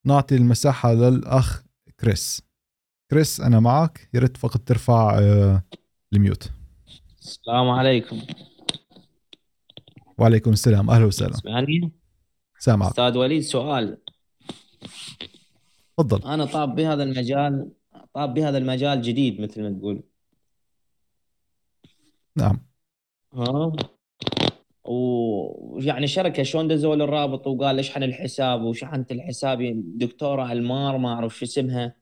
نعطي المساحة للأخ كريس. كريس أنا معك، يا ريت فقط ترفع الميوت. السلام عليكم. وعليكم السلام، أهلا وسهلا. اسمعني سامعك. أستاذ وليد، سؤال. تفضل. أنا طاب بهذا المجال جديد مثل ما تقول. نعم. ها. ويعني شركة شلون دزوا لي الرابط وقال اشحن الحساب، وشحنت الحساب دكتورة المار ما أعرف شو اسمها.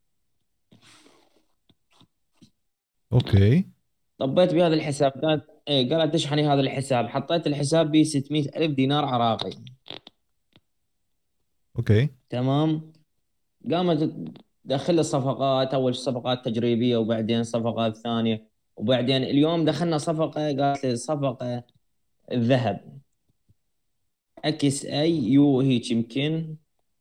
أوكي. طبيت بهذا الحساب، قالت اشحني هذا الحساب. حطيت الحساب ب 600 ألف دينار عراقي. أوكي. تمام. قامت تدخل لي صفقات، اول صفقات تجريبيه وبعدين صفقات ثانيه. وبعدين اليوم دخلنا صفقه، قالت لي صفقه الذهب، اكس اي يو هيك يمكن.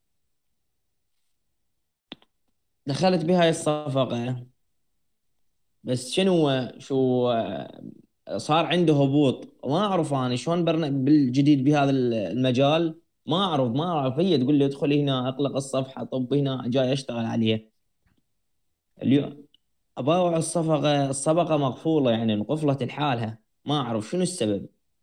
دخلت بهاي الصفقه، بس شو صار عنده هبوط. ما اعرف انا شلون بالجديد بهذا المجال. ما اعرف هي تقول لي ادخل هنا اغلق الصفحه، طب هنا جاي اشتغل عليها اليوم. أباوع الصفقة مقفولة، يعني انقفلت لحالها. ما أعرف شنو السبب.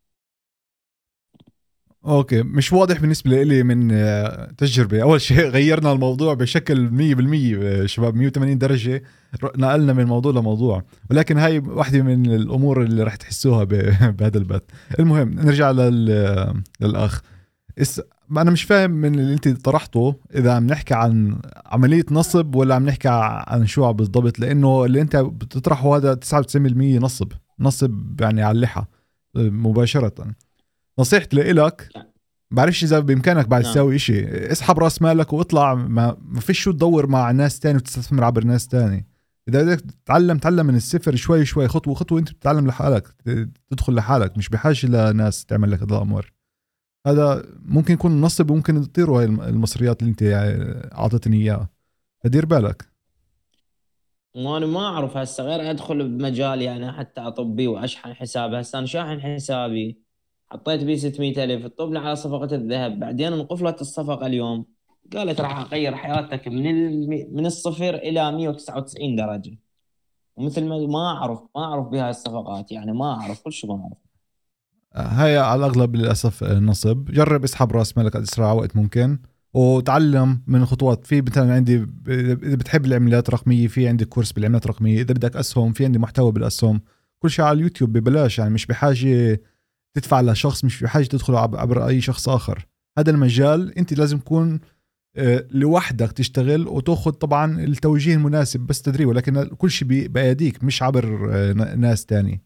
أوكي، مش واضح بالنسبة لي من تجربة. أول شيء غيرنا الموضوع بشكل 100%، شباب 180 درجة. نقلنا من موضوع لموضوع، ولكن هاي واحدة من الأمور اللي رح تحسوها بهذا البث. المهم نرجع للأخ. ما انا مش فاهم من اللي انت طرحته، اذا عم نحكي عن عملية نصب ولا عم نحكي عن شو بالضبط، لانه اللي انت بتطرحه هذا 99% نصب. نصب يعني على اللحى مباشرة. نصيحتي لإلك، بعرفش اذا بامكانك بعد نعم. تسوي اشي، اسحب راس مالك واطلع. ما فيش شو تدور مع ناس تاني وتستثمر عبر ناس تاني. اذا بدك تتعلم، تعلم من الصفر، شوي شوي، خطوة خطوة. انت بتتعلم لحالك، تدخل لحالك، مش بحاجة لناس تعمل لك هذا الامر. هذا ممكن يكون نصب وممكن تطيروا هاي المصريات اللي انت اعطتني اياها، فدير بالك. وأنا ما أعرف هسه غير أدخل بمجال يعني حتى أطبي وأشحن حسابي. هسه أنا شاحن حسابي، حطيت بيه 600 ألف، طبنا على صفقة الذهب، بعدين انقفلت الصفقة اليوم. قالت راح أغير حياتك من الصفر إلى 199 درجة. ومثل ما أعرف بهاي الصفقات، يعني ما أعرف كل شيء ما أعرف. هاي على الاغلب للاسف نصب. جرب اسحب راس مالك اسرع وقت ممكن، وتعلم من الخطوات. في مثلا عندي اذا بتحب العملات الرقميه، في عندي كورس بالعملات الرقميه. اذا بدك اسهم، في عندي محتوى بالاسهم. كل شيء على اليوتيوب ببلاش، يعني مش بحاجه تدفع لشخص، مش بحاجه تدخل عبر اي شخص اخر. هذا المجال انت لازم تكون لوحدك تشتغل، وتاخذ طبعا التوجيه المناسب بس تدريب، ولكن كل شيء بايديك، مش عبر ناس تاني.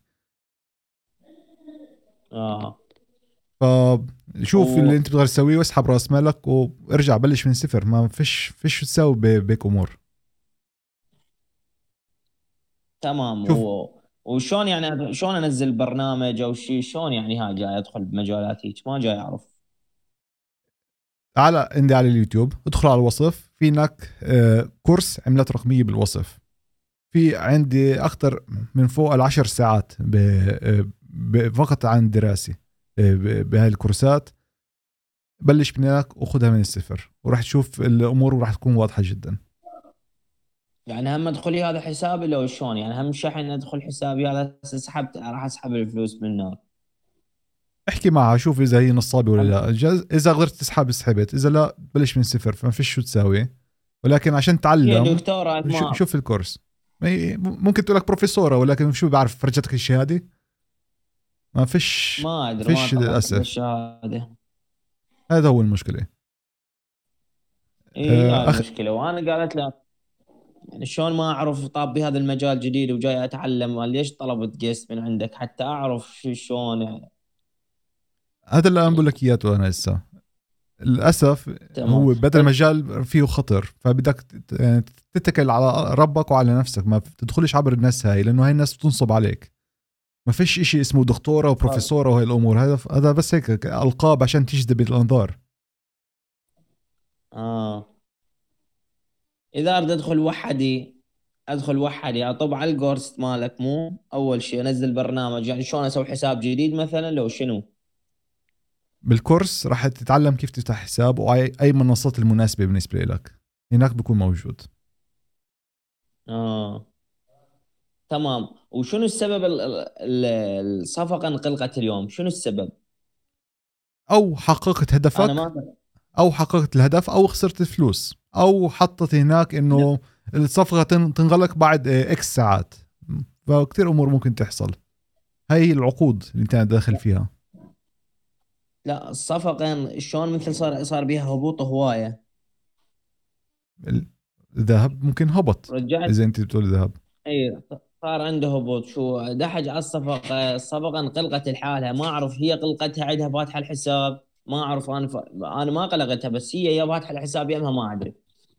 آه. فشوف اللي انت بتقدر تسويه واسحب راس مالك وارجع بلش من صفر. ما فيش تساوي بهيك امور. تمام. شوف، وشون يعني شلون انزل برنامج او شيء؟ شلون يعني ها جاي ادخل بمجالات هيك ما جاي اعرف. تعال عندي على اليوتيوب، ادخل على الوصف، في هناك كورس عملات رقمية بالوصف. في عندي أكثر من فوق العشر ساعات فقط عن دراسة بهاي الكورسات. بلش من هناك وخذها من الصفر، وراح تشوف الأمور وراح تكون واضحة جدا. يعني هم ادخلي هذا حسابي لو شلون؟ يعني هم شحن ادخل حسابي هذا سحبت راح اسحب الفلوس منه؟ احكي معها، شوف اذا هي نصابه ولا هم. لا. اذا قدرت تسحب سحبت، اذا لا بلش من صفر، فما فيش شو تساوي. ولكن عشان هي تعلم، دكتورة انمار. شوف الكورس. ممكن تقول لك بروفيسوره، ولكن شو بعرف فرجتك الشهاده؟ ما فيش. ما ادري ما فيش طلعت للاسف. بالشهادة. هذا هو المشكله. اي هاي اخ. المشكلة. وانا قالت له يعني شلون ما اعرف طاب بهذا المجال جديد وجاي اتعلم؟ قال ليش طلبت قسط من عندك حتى اعرف شلون يعني. هذا اللي انا بقول لك اياه انا هسه. للاسف تمام. هو بدل المجال فيه خطر، فبدك يعني تتكل على ربك وعلى نفسك. ما تدخلش عبر الناس هاي، لانه هاي الناس بتنصب عليك. ما فيش إشي اسمه دكتورة وبروفيسورة وهي الأمور. هذا بس هيك ألقاب عشان تجذب الأنظار. اه. اذا اريد ادخل وحدي اطب على الكورس مالك، مو اول شيء انزل برنامج؟ يعني شلون اسوي حساب جديد مثلا لو شنو؟ بالكورس راح تتعلم كيف تفتح حساب واي اي منصات المناسبه بالنسبه لك هناك بيكون موجود. اه تمام. وشنو السبب الصفقة انغلقت اليوم؟ شنو السبب؟ او حققت انا هدفك، ما او حققت الهدف، او خسرت الفلوس، او حطت هناك لا انه الصفقه تنغلق بعد اكس ساعات. فكتير امور ممكن تحصل. هاي العقود اللي انت داخل فيها. لا، الصفقة شلون مثل صار بيها هبوط هواية. الذهب ممكن هبط. رجعت. اذا انت بتقول ذهب، اي صار عنده هبوط، شو دحج على الصفقة انغلقت لحالها، ما اعرف هي قلقتها عندها فاتحة الحساب، ما اعرف انا ما قلقتها، بس هي يا فاتحة الحساب يمها ما ادري.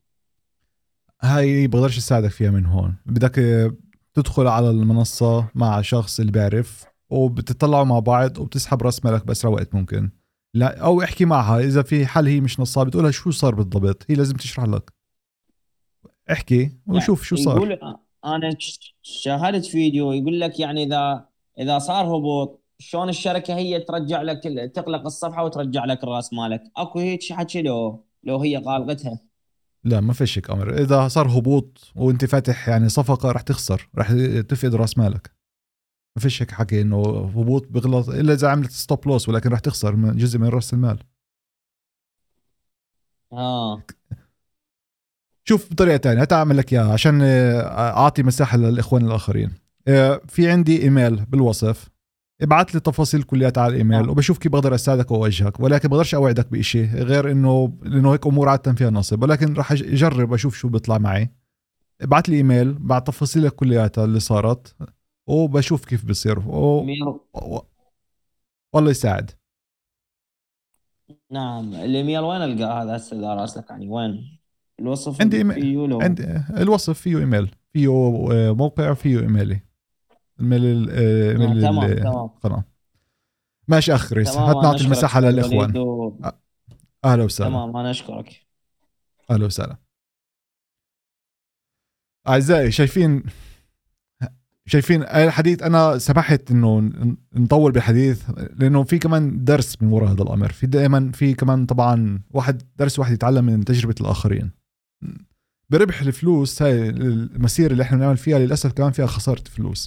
هاي بقدرش اساعدك فيها من هون. بدك تدخل على المنصة مع شخص اللي بيعرف، وبتطلعوا مع بعض وبتسحب راس مالك بأسرع وقت ممكن. لا، او احكي معها اذا في حل هي مش نصابة، بتقولها شو صار بالضبط، هي لازم تشرح لك. احكي يعني وشوف شو صار. يقول، انا شاهدت فيديو يقول لك يعني اذا صار هبوط شلون الشركه هي ترجع لك تغلق الصفحه وترجع لك الراس مالك؟ اكو هيك حكي لو هي قالقتها؟ لا، ما فيش هيك امر. اذا صار هبوط وانت فاتح يعني صفقة رح تخسر، رح تفقد راس مالك. ما فيش هيك حكي انه هبوط بغلط الا اذا عملت ستوب لوس، ولكن رح تخسر جزء من راس المال. اه شوف بطريقة تانية هتعمل لك إياها عشان أعطي مساحة للإخوان الآخرين. في عندي إيميل بالوصف، ابعت لي تفاصيل كليات على الإيميل اه وبشوف كيف بقدر أساعدك وأوجهك، ولكن بقدرش أوعدك بإشي غير إنه لأنه هيك أمور عادة فيها نصب، ولكن راح أجرب أشوف شو بيطلع معي. ابعت لي إيميل بعد تفاصيلك كلياتها اللي صارت، وبشوف كيف بصير و... والله يساعد. نعم. الايميل وين القاه هذا هسه اذا راسلك يعني وين؟ الوصف عندي فيه لو؟ عندي الوصف فيه إيميل، فيه موقع، فيه إيميلي، إيميل تمام تمام. القناة. ماشي أخ ريس، تمام، هات انا نعطي اشكرك المساحة استاذ للإخوان. وليد أهلا وسهلا. تمام، انا اشكرك. أهلا وسهلا. أعزائي، شايفين الحديث، أنا سمحت إنه نطول بالحديث لأنه في كمان درس من وراء هذا الأمر. في دائما في كمان طبعا واحد يتعلم من تجربة الآخرين. بربح الفلوس، هاي المسيرة اللي احنا بنعمل فيها للأسف كمان فيها خسارة فلوس.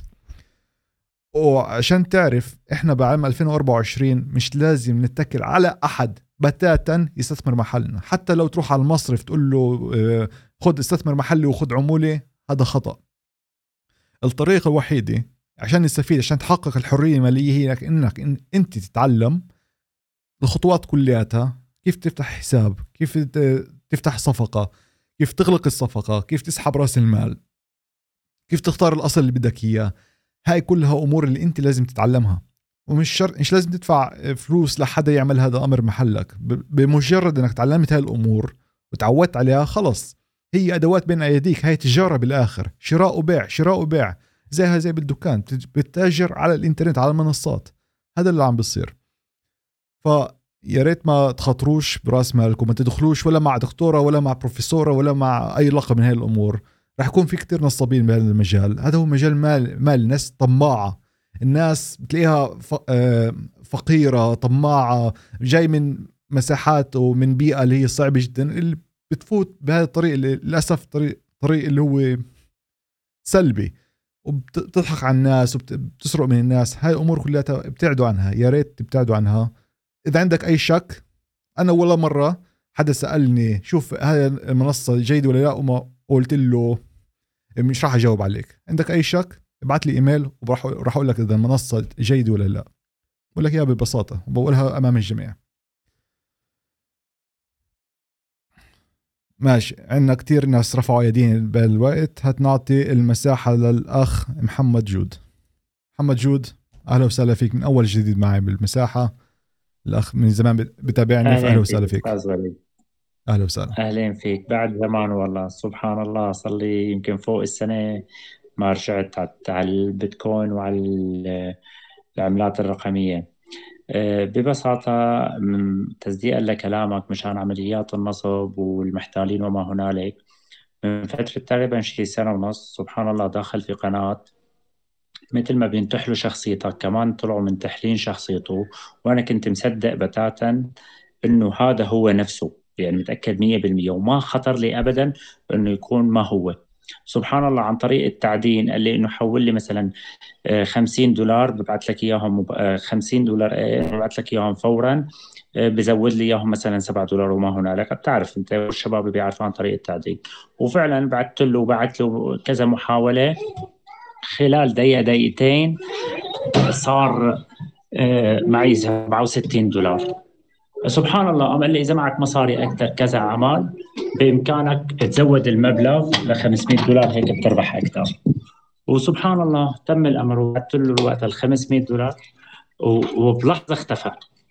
وعشان تعرف احنا بعام 2024 مش لازم نتكل على احد بتاتا يستثمر محلنا. حتى لو تروح على المصرف تقول له خد استثمر محلي وخد عمولة، هذا خطأ. الطريقة الوحيدة عشان نستفيد، عشان تحقق الحرية المالية، هي انك انت تتعلم الخطوات كلياتها. كيف تفتح حساب، كيف تفتح صفقة، كيف تغلق الصفقة، كيف تسحب رأس المال، كيف تختار الأصل اللي بدك إياه. هاي كلها امور اللي انت لازم تتعلمها. ومش شرط، مش لازم تدفع فلوس لحدا يعمل هذا امر محلك. بمجرد انك تعلمت هاي الامور وتعودت عليها، خلص هي ادوات بين ايديك. هاي تجاره بالاخر، شراء وبيع، شراء وبيع، زي بالدكان بتتاجر على الانترنت على المنصات. هذا اللي عم بيصير. فيا ريت ما تخاطروش براس مالكم، ما تدخلوش ولا مع دكتوره ولا مع بروفيسوره ولا مع اي لقب من هاي الامور. راح يكون في كتير نصابين بهذا المجال. هذا هو مجال مال ناس طماعة. الناس بتلاقيها فقيرة طماعة، جاي من مساحات ومن بيئة اللي هي صعبة جدا، اللي بتفوت بهذا الطريق اللي للأسف طريق اللي هو سلبي، وبتضحك على الناس وبتسرق من الناس. هاي الأمور كلها ابتعدوا عنها، يا ريت تبتعدوا عنها. إذا عندك أي شك، أنا ولا مرة حدا سألني شوف هاي المنصة جيدة ولا لا وما قلت له مش راح اجاوب عليك. عندك اي شك ابعت لي ايميل وراح اقول لك اذا المنصه جيده ولا لا. بقول لك اياها ببساطه وبقولها امام الجميع. ماشي، عندنا كتير ناس رفعوا ايدين بالوقت. هتنعطي المساحه للاخ محمد جود. محمد جود، اهلا وسهلا فيك من اول جديد معي بالمساحه. الاخ من زمان بتابعني، فاهلا أهلين فيك وسهلا فيك. أستاذ وليد. اهلا وسهلا. أهلين فيك بعد زمان والله، سبحان الله صار لي يمكن فوق السنة ما رجعت على البيتكوين وعلى العملات الرقمية. ببساطة، تصديقا لكلامك مشان عمليات النصب والمحتالين وما هنالك، من فترة تقريبا شي سنة ونص سبحان الله داخل في قناة مثل ما بينتحلوا شخصيتك كمان طلعوا منتحلين شخصيته. وأنا كنت مصدق بتاتا إنه هذا هو نفسه، يعني متأكد 100%، وما خطر لي أبدا إنه يكون ما هو. سبحان الله، عن طريق التعدين قال لي إنه حول لي مثلا $50 ببعث لك إياهم، $50 ببعث لك إياهم فورا، بزود لي إياهم مثلا $7 وما هنالك. بتعرف أنت والشباب بيعرفوا عن طريق التعدين. وفعلا بعثت له وبعث له كذا محاولة، خلال دقيقة دقيقتين صار معي $67. سبحان الله، قام قال لي إذا معك مصاري أكثر كذا عمل بإمكانك تزود المبلغ $500، هيك بتربح أكثر. وسبحان الله تم الأمر، وبعثت له الوقت $500 وبلحظة اختفى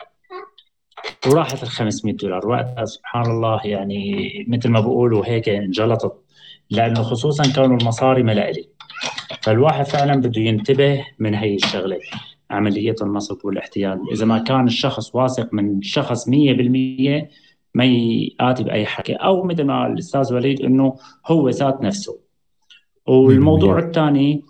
وراحت $500 وقتها. سبحان الله، يعني مثل ما بقولوا هيك انجلطت، لأنه خصوصا كانوا المصاري ما لإلي. فالواحد فعلا بده ينتبه من هي الشغلة، عملية النصب والاحتيال. إذا ما كان الشخص واثق من شخص 100%، ما يآتي بأي حكي، أو مثل ما الأستاذ وليد إنه هو ذات نفسه. والموضوع 100%. الثاني،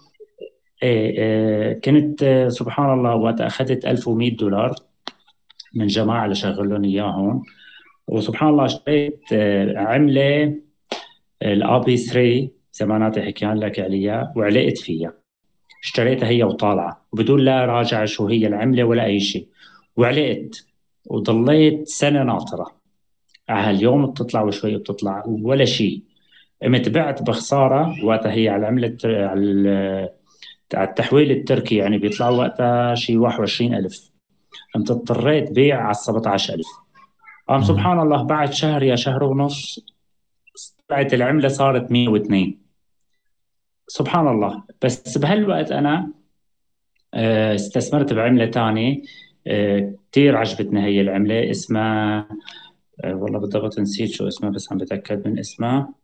كنت سبحان الله وقت أخذت $1100 من جماعة لشغل لهم إياهم. وسبحان الله اشتريت عملة الابي 3 زمانات حكيان لك عليها، وعلقت فيها. اشتريتها هي وطالعة وبدون لا راجع شو هي العملة ولا أي شيء، وعلقت وضليت سنة ناطرة. اليوم بتطلع وشوي بتطلع ولا شيء. قمت بعت بخسارة وقتها هي على العملة على التحويل التركي، يعني بيطلع وقتها شيء 21,000. قمت اضطريت بيع على 17,000. قام سبحان الله بعد شهر يا شهر ونص طلعت العملة صارت 102. سبحان الله. بس بهالوقت أنا استثمرت بعملة تانية كتير عجبتني. هي العملة اسمها والله بالضبط نسيت شو اسمها، بس عم بتأكد من اسمها.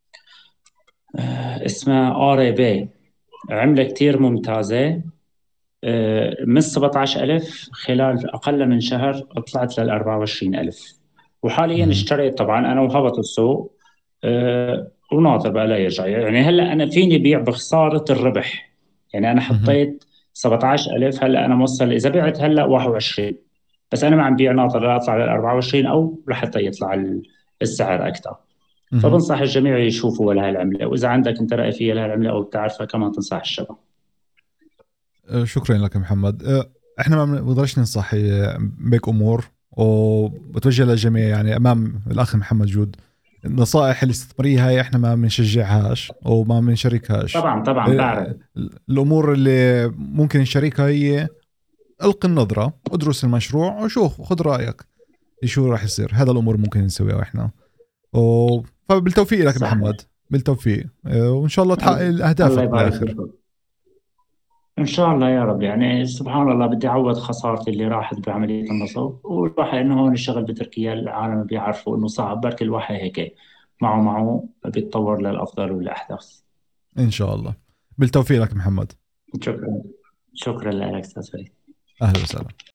اسمها RAB. عملة كتير ممتازة. من 17,000 خلال أقل من شهر طلعت لل24,000. وحاليا اشتريت طبعا أنا وهبط السوق وناطر بقى لا يرجع. يعني هلا أنا فيني بيع بخسارة الربح. يعني أنا حطيت 17,000، هلا أنا موصل إذا بعت هلا 21، بس أنا ما عم بيع ناطر لا أطلع لل24 أو لحتى يطلع السعر أكثر. فبنصح الجميع يشوفوا لها العملة، وإذا عندك أنت رأي فيها لها العملة أو بتعرفها كمان تنصح الشباب. شكرا لك محمد. احنا ما بنقدرش ننصح بهيك امور، وبتوجه للجميع يعني امام الاخ محمد جود. النصائح الاستثماريه هاي احنا ما بنشجعهاش وما بنشاركهاش. طبعا بعرف. الامور اللي ممكن نشاركها هي القي النظره، ادرس المشروع وشوف، خذ رايك شو راح يصير. هذا الامور ممكن نسويها احنا. فبالتوفيق لك صحيح. محمد، بالتوفيق. وان شاء الله تحقق اهدافك بالاخر. إن شاء الله يا رب. يعني سبحان الله بدي أعوض خسارتي اللي راحت بعملية النصب، والواحد إنه هون الشغل بتركيا العالم بيعرفوا إنه صعب، بركي الواحد هيك معه بيتطور للأفضل والأحدث. إن شاء الله. بالتوفيق لك محمد. شكرا لك أستاذ فريد. أهلا وسهلا.